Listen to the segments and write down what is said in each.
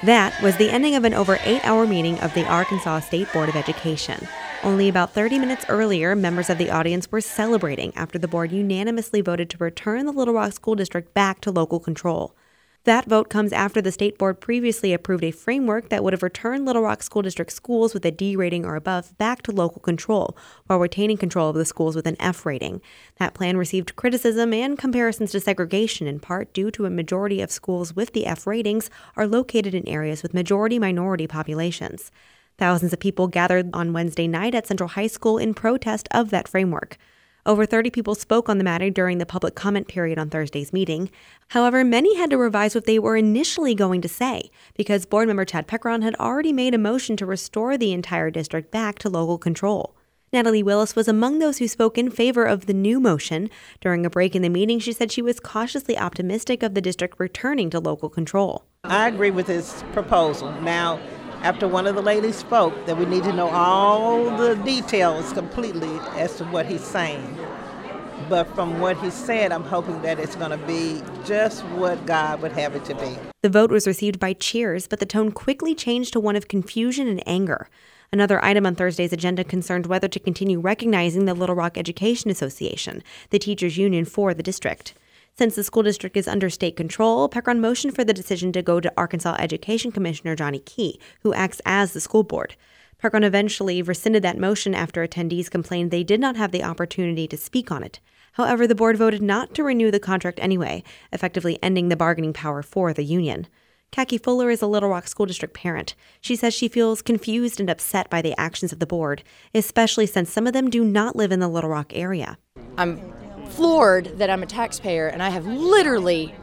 That was the ending of an over 8-hour meeting of the Arkansas State Board of Education. Only about 30 minutes earlier, members of the audience were celebrating after the board unanimously voted to return the Little Rock School District back to local control. That vote comes after the state board previously approved a framework that would have returned Little Rock School District schools with a D rating or above back to local control, while retaining control of the schools with an F rating. That plan received criticism and comparisons to segregation, in part due to a majority of schools with the F ratings are located in areas with majority-minority populations. Thousands of people gathered on Wednesday night at Central High School in protest of that framework. Over 30 people spoke on the matter during the public comment period on Thursday's meeting. However, many had to revise what they were initially going to say because board member Chad Pekron had already made a motion to restore the entire district back to local control. Natalie Willis was among those who spoke in favor of the new motion. During a break in the meeting, she said she was cautiously optimistic of the district returning to local control. I agree with this proposal. Now, after one of the ladies spoke, that we need to know all the details completely as to what he's saying. But from what he said, I'm hoping that it's going to be just what God would have it to be. The vote was received by cheers, but the tone quickly changed to one of confusion and anger. Another item on Thursday's agenda concerned whether to continue recognizing the Little Rock Education Association, the teachers' union for the district. Since the school district is under state control, Pekron motioned for the decision to go to Arkansas Education Commissioner Johnny Key, who acts as the school board. Pekron eventually rescinded that motion after attendees complained they did not have the opportunity to speak on it. However, the board voted not to renew the contract anyway, effectively ending the bargaining power for the union. Khaki Fuller is a Little Rock School District parent. She says she feels confused and upset by the actions of the board, especially since some of them do not live in the Little Rock area. I'm floored that I'm a taxpayer and I have literally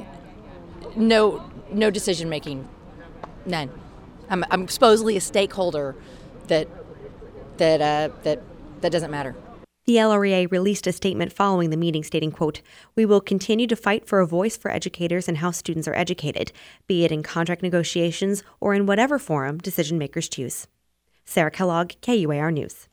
no decision making, none. I'm supposedly a stakeholder that doesn't matter. The LREA released a statement following the meeting stating, quote, "We will continue to fight for a voice for educators and how students are educated, be it in contract negotiations or in whatever forum decision makers choose." Sarah Kellogg, KUAR News.